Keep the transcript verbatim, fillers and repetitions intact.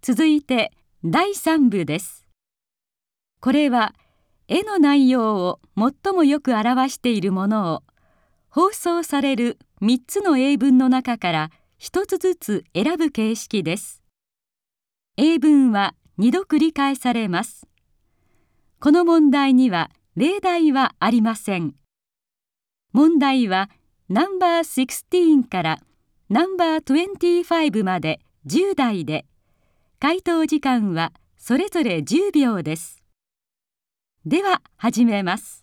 続いてだいさん部です。これは絵の内容を最もよく表しているものを放送されるみっつの英文の中からひとつずつ選ぶ形式です。英文はにど繰り返されます。この問題には例題はありません。問題はナンバーじゅうろくからナンバーにじゅうごまでじゅう題で、回答時間はそれぞれじゅうびょうです。では始めます。